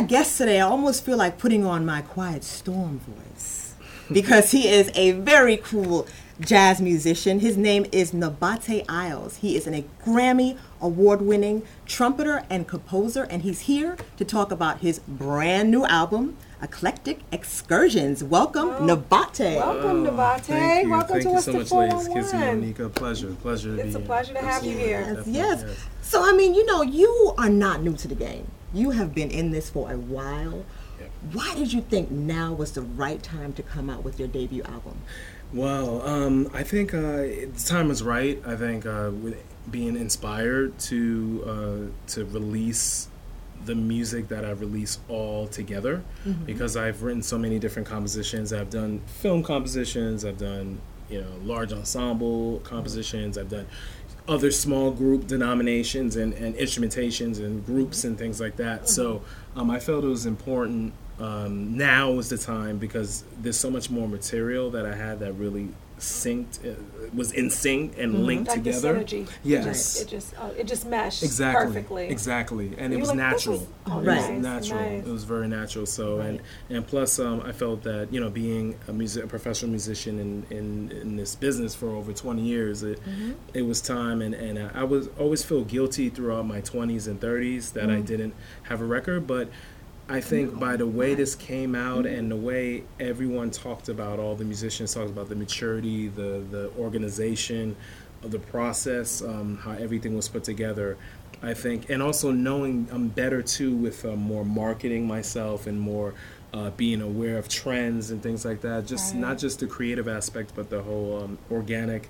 guest today, I almost feel like putting on my Quiet Storm voice because he is a very cool jazz musician. His name is Nabate Isles. He is a Grammy award-winning trumpeter and composer, and he's here to talk about his brand new album, Eclectic Excursions. Welcome, Nabate. Welcome, Nabate. Thank you. Welcome Thank to you us so to much, ladies. 411. Kizzy, Monica, pleasure to be here. It's a pleasure to have you here. Yes. So, I mean, you are not new to the game. You have been in this for a while. Yep. Why did you think now was the right time to come out with your debut album? Well, I think the time was right. I think with being inspired to release the music that I release all together, because I've written so many different compositions. I've done film compositions. I've done large ensemble compositions. I've done other small group denominations and instrumentations and groups and things like that. So I felt it was important. Now was the time because there's so much more material that I had that really was in sync and linked Like together. This synergy. Yes. It just meshed perfectly. Exactly. And it You're was like, natural. this is- It was nice, natural. nice. It was very natural. So and plus I felt that being a professional musician in this business for over 20 years, it was time, and I was always feel guilty throughout my 20s and 30s that I didn't have a record, but I think by the way this came out and the way everyone talked about, all the musicians talked about the maturity, the organization of the process, how everything was put together, I think, and also knowing I'm better too with more marketing myself and more being aware of trends and things like that. Just not just the creative aspect, but the whole organic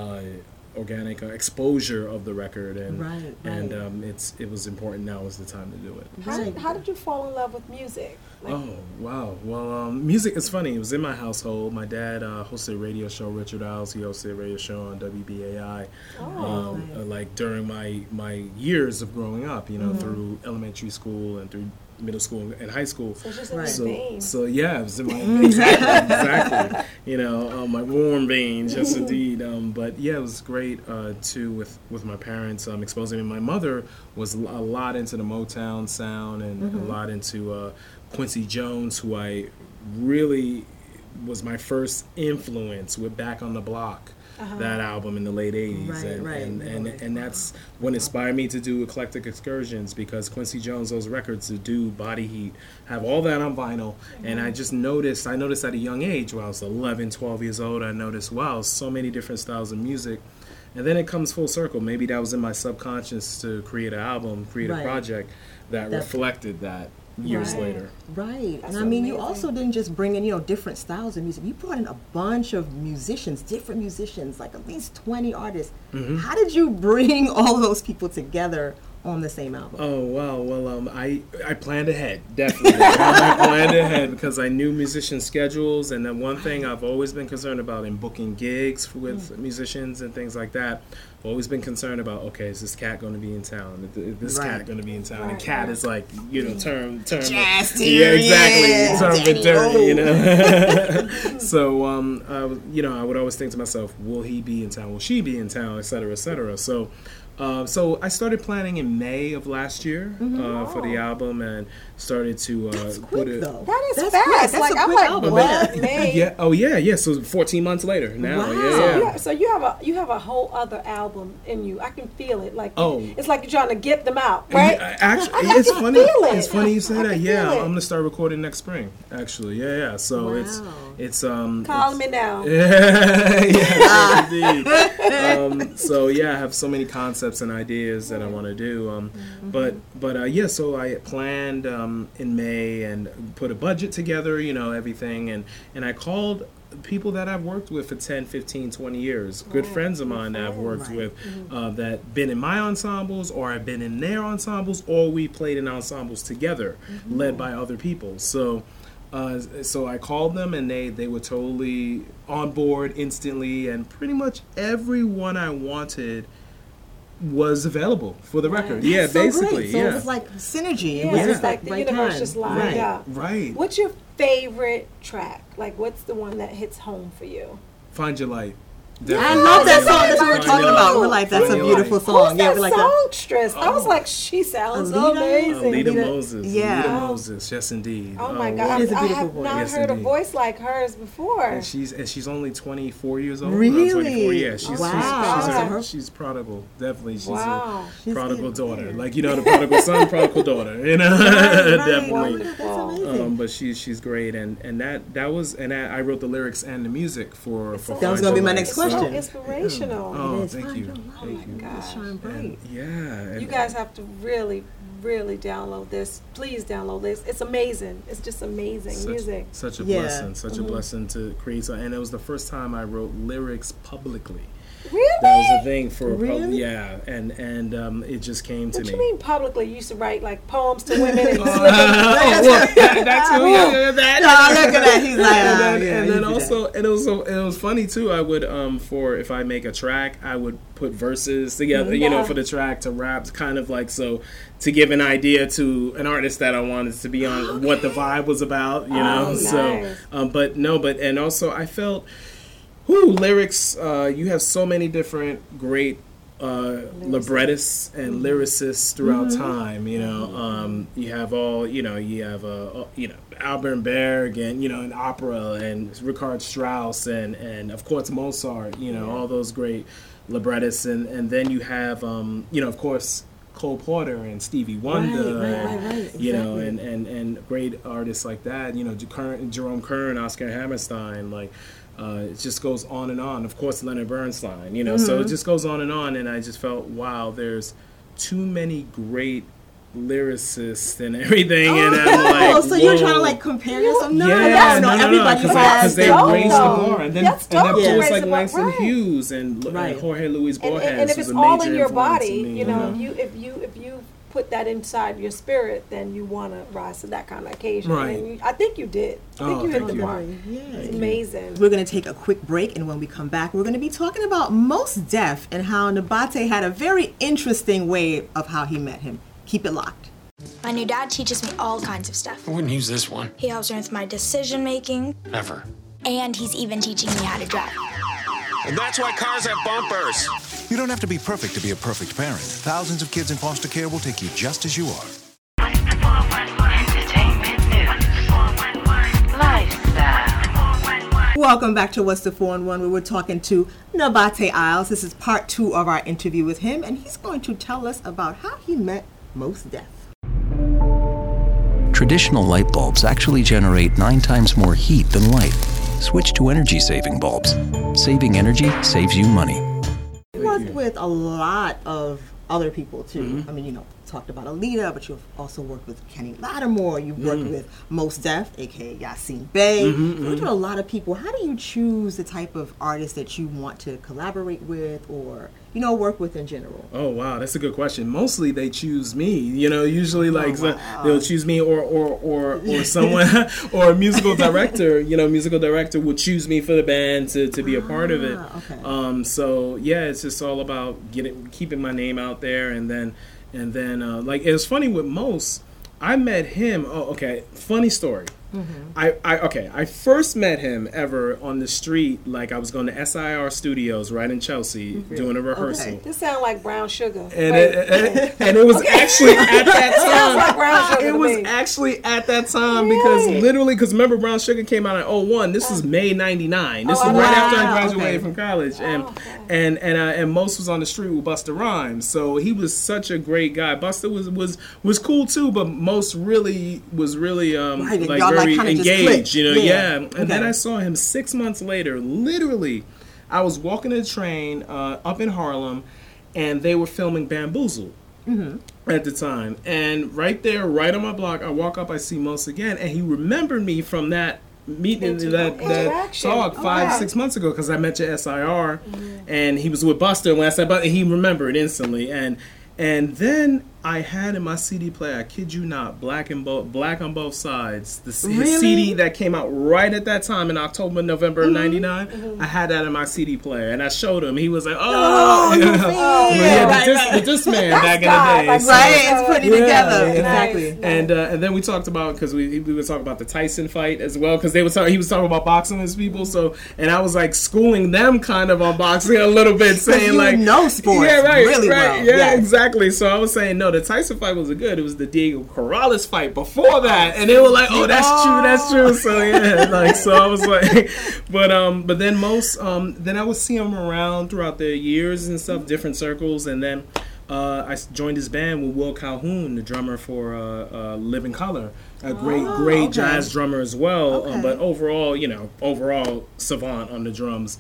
exposure of the record, and it was important. Now was the time to do it. How did you fall in love with music? Oh wow! Well, music is funny. It was in my household. My dad hosted a radio show. Richard Isles. He hosted a radio show on WBAI. Like during my years of growing up, through elementary school and through middle school and high school. So it's just in your veins. So yeah, it was in my exactly. My warm veins, yes indeed. But yeah, it was great too with my parents exposing me. My mother was a lot into the Motown sound and a lot into Quincy Jones, who I really was my first influence with Back on the Block. That album in the late 80s, and that's what inspired me to do Eclectic Excursions, because Quincy Jones, those records to do Body Heat, have all that on vinyl, and I noticed at a young age, when I was 11, 12 years old, I noticed, wow, so many different styles of music, and then it comes full circle. Maybe that was in my subconscious to create an album, create a project that reflected that years later. Right. That's and I mean, amazing. you also didn't just bring in, different styles of music. You brought in a bunch of musicians, different musicians, like at least 20 artists. How did you bring all of those people together on the same album? Oh, wow. Well, I planned ahead, definitely. I planned ahead because I knew musician schedules, and then one thing I've always been concerned about in booking gigs with musicians and things like that, I've always been concerned about, okay, is this cat going to be in town? Is this cat going to be in town? And cat is like, term. Jazz Yeah, exactly. Term dirty, So, I would always think to myself, will he be in town? Will she be in town? Et cetera, et cetera. So I started planning in May of last year for the album, and started to put it. Though. That's quick. fast. That's a I'm quick like, album. what? May? Yeah. Oh yeah. So 14 months later now. Wow. Yeah. So you have a whole other album in you. I can feel it. Like Oh. it's like you're trying to get them out, right? Actually, I it's can funny. feel it. It's funny you say I that. can Yeah, feel it. I'm gonna start recording next spring. Actually, yeah. So Wow. it's Call me now. Yeah, indeed. So yeah, I have so many concepts and ideas that I want to do. But so I planned in May and put a budget together, everything, and I called people that I've worked with for 10, 15, 20 years, good friends of mine that I've worked with, that been in my ensembles, or I've been in their ensembles, or we played in ensembles together, led by other people. So I called them, and they were totally on board instantly, and pretty much everyone I wanted was available for the record. Yeah, So basically. great. So yeah. it was like synergy. Yeah, It was it's just like that the right universe time. just lined up. Right. What's your favorite track? Like, what's the one that hits home for you? Find Your Light. I love that song that you were talking about. We're like, that's a Finding beautiful Life. song. Who's Yeah, that we're like that. songstress? I was like, she sounds Alita? amazing. Alita Moses. Yeah. Alita Moses. Yes, indeed. Oh my It God! is a I beautiful have voice. not Yes, heard a indeed. voice like hers before. And she's only 24 years old. Really? Around 24. Yeah, Wow. she's prodigal. Definitely, she's Wow. a prodigal She's daughter. good. Like, you know, the prodigal son, prodigal daughter. You know, Right. definitely. That's amazing. But she's great, and that was, and I wrote the lyrics and the music for. That was gonna be my next It's so question. inspirational. Oh, It is. thank Find you, your light. thank you. gosh. Shine bright. And, yeah, and, You guys have to really, really download this. Please download this. It's amazing. It's just amazing music. Such a Yeah. blessing, such a blessing to create. And it was the first time I wrote lyrics publicly. Really? That was a thing for Really? yeah, and it just came to What me. you mean publicly? You used to write like poems to women and That's who. Yeah, that. No, look at that. He's like, And ah, then, yeah, and he then did also, and it was funny too. I would for if I make a track, I would put verses together, you know, Yeah. for the track to rap, kind of like so to give an idea to an artist that I wanted to be on what the vibe was about, you know. Oh, So, nice. and also I felt, lyrics. You have so many different great librettists and lyricists throughout time. You know, you have all. You have Alban Berg and and opera and Richard Strauss and of course Mozart. You know, all those great librettists and then you have of course Cole Porter and Stevie Wonder, Right. you know, Exactly. and great artists like that. You know, Jerome Kern, Oscar Hammerstein, like. It just goes on and on. Of course, Leonard Bernstein, you know. So it just goes on, and I just felt, wow, there's too many great lyricists and everything, and I'm like, so you're trying to whoa. like compare yourself? No, Yeah, no, everybody because has they their raised the own. bar, and then That's and dope of to course raise like the bar, Langston right. Hughes and Right. Jorge Luis Borges And if was it's a all major in your influence body, in me, you know, if you put that inside your spirit, then you want to rise to that kind of occasion. Right. And I think you did. I think Oh, you hit thank the you. mark. Yeah. It's amazing. We're going to take a quick break, and when we come back, we're going to be talking about Mos Def and how Nabate had a very interesting way of how he met him. Keep it locked. My new dad teaches me all kinds of stuff. I wouldn't use this one. He helps me with my decision making, Ever. and he's even teaching me how to drive. And that's why cars have bumpers. You don't have to be perfect to be a perfect parent. Thousands of kids in foster care will take you just as you are. Entertainment news. Lifestyle. Welcome back to What's the 4-in-1, where we're talking to Nabate Isles. This is part 2 of our interview with him, and he's going to tell us about how he met Mos Def. Traditional light bulbs actually generate 9 times more heat than light. Switch to energy-saving bulbs. Saving energy saves you money. You worked with a lot of other people too. I mean, talked about Alita, but you've also worked with Kenny Lattimore. You've worked with Mos Def, aka Yasin Bey. You worked with a lot of people. How do you choose the type of artist that you want to collaborate with, or work with in general? Oh wow, that's a good question. Mostly they choose me. Usually like wow. they'll choose me or someone or a musical director. Musical director will choose me for the band to be a part of it. Okay. So yeah, it's just all about keeping my name out there, and then like it was funny with Mos. I met him. Oh, okay. Funny story. I first met him ever on the street. Like I was going to SIR Studios right in Chelsea doing a rehearsal. Okay. This sounds like Brown Sugar. And it was actually at that Sounds like time. Brown Sugar It to was me. actually at that time because remember Brown Sugar came out in 2001. This is May '99. This is right after I graduated from college, and Mos was on the street with Busta Rhymes. So he was such a great guy. Busta was cool too, but Mos really was really Right, like y'all, very kinda just engaged. clicked. Yeah. And Okay. then I saw him 6 months later. Literally, I was walking the train up in Harlem, and they were filming Bamboozle at the time. And right there, right on my block, I walk up, I see Mos again, and he remembered me from that meeting, that Interaction. talk 5-6 months ago, because I met you at SIR, and he was with Buster, and when I said Buster, he remembered instantly. And then I had in my CD player, I kid you not, black on both sides. His Really? CD that came out right at that time in October, November of '99. I had that in my CD player, and I showed him. He was like, "Oh, you you know. see? Well, Yeah, the Disc Man back in the day." So- Right, it's putting Yeah, together. yeah. Exactly. And then we talked about, because we were talking about the Tyson fight as well, because he was talking about boxing with people. So, and I was like schooling them kind of on boxing a little bit, saying you like, know sports yeah, right, really right, well. yeah, Yes. exactly. So I was saying, no, the Tyson fight was good. It was the Diego Corrales fight before that, and they were like, oh, that's true. So yeah, like, so I was like, but then then I would see him around throughout the years and stuff, different circles, and then. I joined his band with Will Calhoun, the drummer for Living Color, a great jazz drummer as well. Okay. But overall savant on the drums.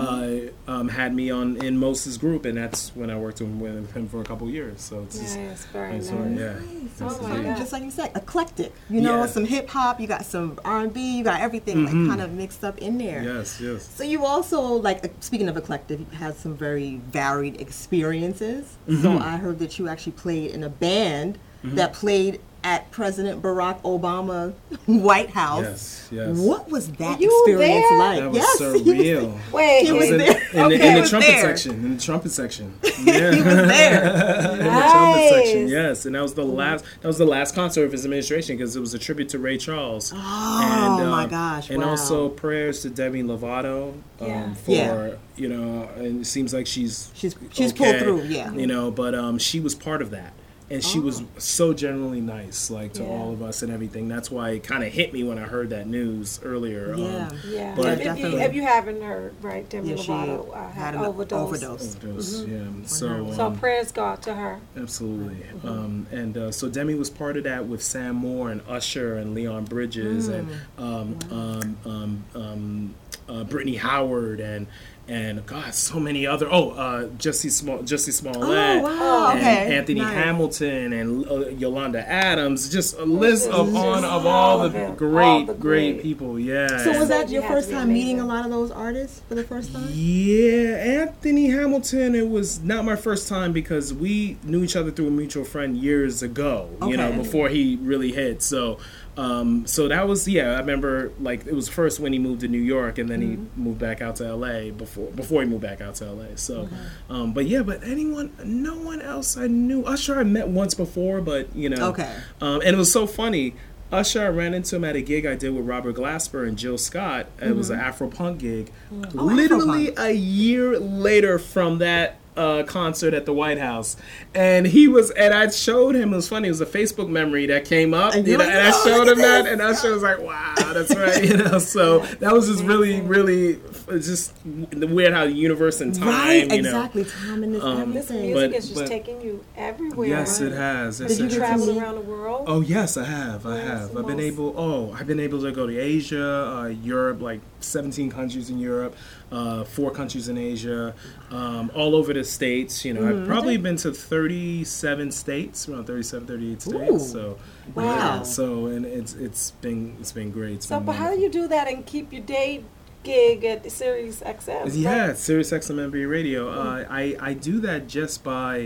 Had me in Moses' group, and that's when I worked with him for a couple years. So it's just, Nice, very it's nice. sort of- yeah. So Yes, Oh my indeed. God. just like you said, eclectic. You know, Yeah. some hip hop, you got some R&B, you got everything like kind of mixed up in there. Yes, yes. So you also, like, speaking of eclectic, you had some very varied experiences. So I heard that you actually played in a band that played at President Barack Obama White House. Yes, yes. What was that You were experience there? like? That was yes, surreal. Wait, He was in, there. in the He was trumpet there. section. In the trumpet section. Yeah. He was there. In the trumpet section, Nice. yes, and that was the last concert of his administration, because it was a tribute to Ray Charles. Oh, my gosh, And wow. also prayers to Demi Lovato Yeah. for Yeah. and it seems like she's pulled through, yeah. but she was part of that. And she was so generally nice, like, to Yeah. all of us and everything. That's why it kind of hit me when I heard that news earlier. Yeah. Yeah. But- if you haven't heard, right, Demi Yeah, she Lovato had an overdose. Overdose, yeah. So, So prayers God to her. absolutely. So Demi was part of that with Sam Moore and Usher and Leon Bridges and Brittany Howard and God, so many other. Jussie Smollett. Oh, wow. And Okay. Anthony Nice. Hamilton and Yolanda Adams. Just a list of all all the of them. great, All the great great. people. Yeah. So was that You your had to first be time meeting a amazing. lot of those artists for the first time? Yeah, Anthony Hamilton, it was not my first time because we knew each other through a mutual friend years ago, Okay. before he really hit. So that was, I remember, like, it was first when he moved to New York, and then he moved back out to LA before he moved back out to LA. So, but no one else I knew. Usher I met once before, but, Okay. and it was so funny. Usher, I ran into him at a gig I did with Robert Glasper and Jill Scott. It was an Afro-punk gig. Literally Afro-punk. a year later from that concert at the White House, and I showed him. It was funny. It was a Facebook memory that came up, And and you're like, I "Oh, showed look him at that, and Usher was like, "Wow, that's right." So that was just really, really just weird how the universe and time, Right, exactly. Time and this Listen, everything. music But- is just but- taking you everywhere. Yes, right? it has. Yes, Did you it get has. to Travel meet- around the world. Oh yes, I have. I have. the I've been most? able to go to Asia, Europe, like 17 countries in Europe, 4 countries in Asia, all over the states. I've probably been to 37 states, around 37, 38 states. Ooh. So, Wow. yeah, so and it's been great. It's So, been but how do wonderful. you do that and keep your day gig at Sirius XM? Yeah, Sirius XM MBA Radio. I do that just by.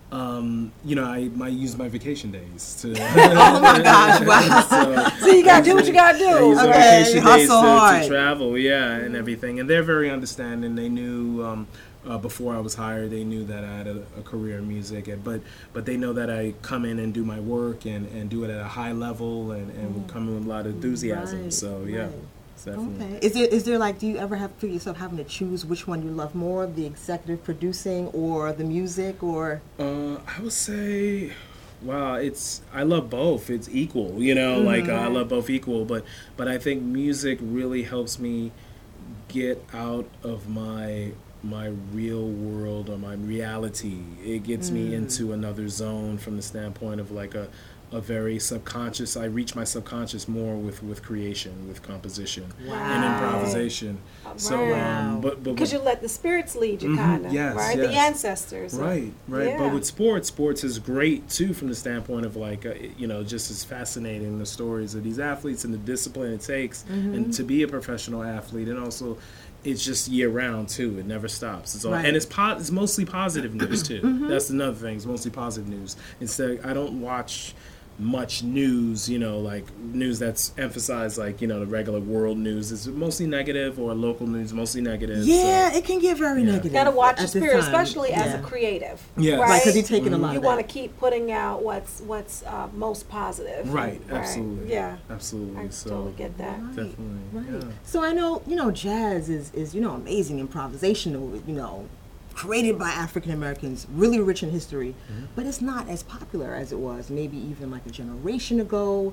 I use my vacation days to. Oh my gosh! Wow. So you gotta do what you gotta I do. use my Okay, vacation hustle days hard. to travel, and everything. And they're very understanding. They knew before I was hired, they knew that I had a career in music, but they know that I come in and do my work and do it at a high level and come in with a lot of enthusiasm. Right, So yeah. right. Definitely. Okay. Is there like, do you ever have feel yourself having to choose which one you love more, the executive producing or the music, or? I would say, wow, I love both. It's equal, I love both equal. But I think music really helps me get out of my real world or my reality. It gets me into another zone from the standpoint of like a very subconscious. I reach my subconscious more with creation, with composition and improvisation. So, Wow. but Because you let the spirits lead you, kind of, yes, right? The yes. ancestors. Right. Yeah. But with sports is great too from the standpoint of like, just as fascinating the stories of these athletes and the discipline it takes and to be a professional athlete, and also it's just year round too. It never stops. It's all, Right. and it's mostly positive news too. That's another thing. It's mostly positive news. Instead, I don't watch much news, like news that's emphasized, like, the regular world news. Is mostly negative, or local news mostly negative. Yeah, so. it can get very negative. Gotta watch your at this spirit, time. especially as a Yeah. creative. Yeah. right? Right, because you're taking a lot You of want to that. keep putting out what's most positive. Right, absolutely. Yeah, Absolutely. I So totally get that. definitely. Right. Yeah. So I know, jazz is amazing improvisational, created by African Americans, really rich in history, but it's not as popular as it was maybe even like a generation ago.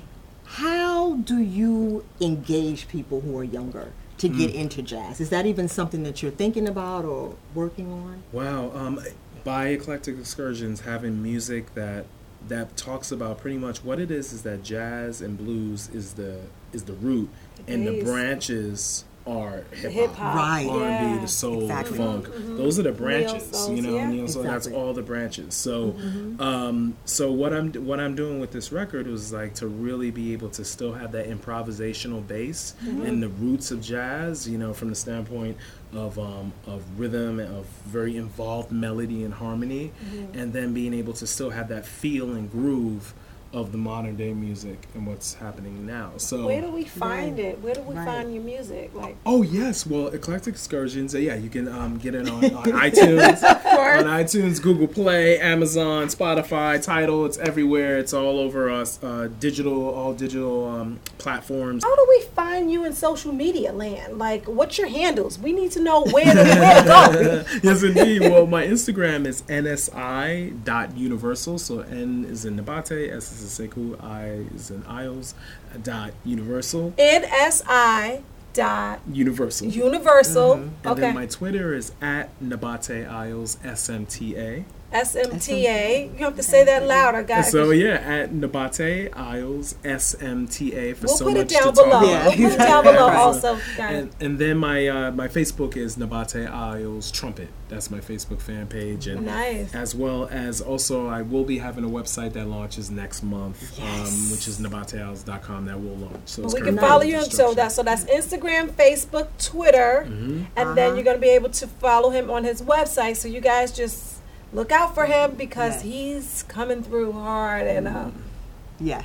How do you engage people who are younger to get into jazz? Is that even something that you're thinking about or working on? Wow. By Eclectic Excursions, having music that talks about pretty much what it is that jazz and blues is the root, and the base. branches are hip Hip hop, hop, Right. R&B, yeah. the soul, Exactly. the funk. Those are the branches, soul, neo yeah. soul. That's Exactly. all the branches. So, so what I'm doing with this record was like to really be able to still have that improvisational base and the roots of jazz. From the standpoint of rhythm, of very involved melody and harmony, and then being able to still have that feel and groove of the modern day music and what's happening now. So Where do we find it? Where do we Right. find your music? Like, oh yes, well, Eclectic Excursions. Yeah, you can get it on iTunes, on iTunes, Google Play, Amazon, Spotify, Tidal. It's everywhere. It's all over us. All digital platforms. how do we find you in social media land? Like, what's your handles? We need to know where to go. Yes, indeed. Well, my Instagram is nsi.universal. So N is in Nabate, S is in Sekou, I is in Isles, .universal. NSI dot Universal. universal. And Okay. then my Twitter is @Nabate Isles SMTA. SMTA. You have to say that louder, guys. So yeah, @Nabate Isles SMTA for We'll so put much it down to talk below. about. We'll put it down below Right. also, guys. And then my Facebook is Nabate Isles Trumpet. That's my Facebook fan page, and Nice. as well as also I will be having a website that launches next month, which is nabateisles.com. That will launch. So it's We can currently follow in you. So construction. that's Instagram, Facebook, Twitter, and then you're gonna be able to follow him on his website. So you guys just look out for him because Yes. he's coming through hard. And Yes.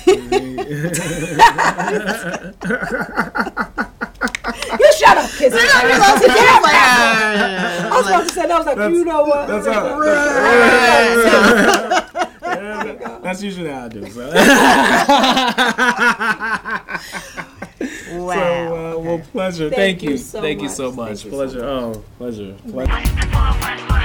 you shut up, Kizzy. I was That's about to say that. I was like, you know what? That's usually how I do. So, Wow. well, pleasure. Thank Thank you you. so Thank you much. so Thank much. you so Pleasure. Oh, pleasure. Before 111.